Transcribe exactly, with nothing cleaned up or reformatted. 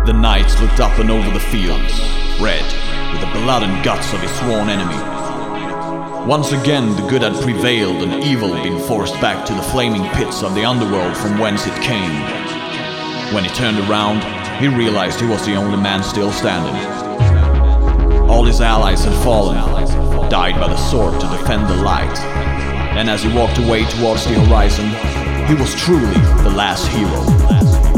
The knights looked up and over the fields, red with the blood and guts of his sworn enemy. Once again the good had prevailed and evil been forced back to the flaming pits of the underworld from whence it came. When he turned around, he realized he was the only man still standing. All his allies had fallen, died by the sword to defend the light. And as he walked away towards the horizon, he was truly the last hero.